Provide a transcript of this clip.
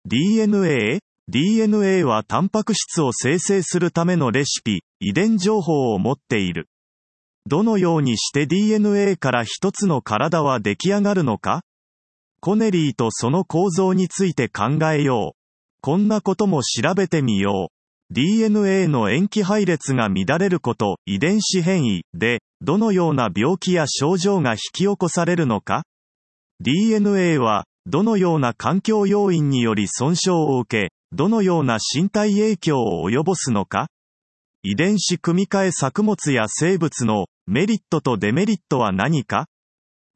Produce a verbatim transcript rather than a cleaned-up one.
ディーエヌエー？ ディーエヌエー はタンパク質を生成するためのレシピ、遺伝情報を持っている。どのようにして ディーエヌエー から一つの体は出来上がるのか？コネリーとその構造について考えよう。こんなことも調べてみよう。ディーエヌエー の塩基配列が乱れること、遺伝子変異で、どのような病気や症状が引き起こされるのか？ ディーエヌエー は、どのような環境要因により損傷を受け、どのような身体影響を及ぼすのか？遺伝子組み換え作物や生物のメリットとデメリットは何か？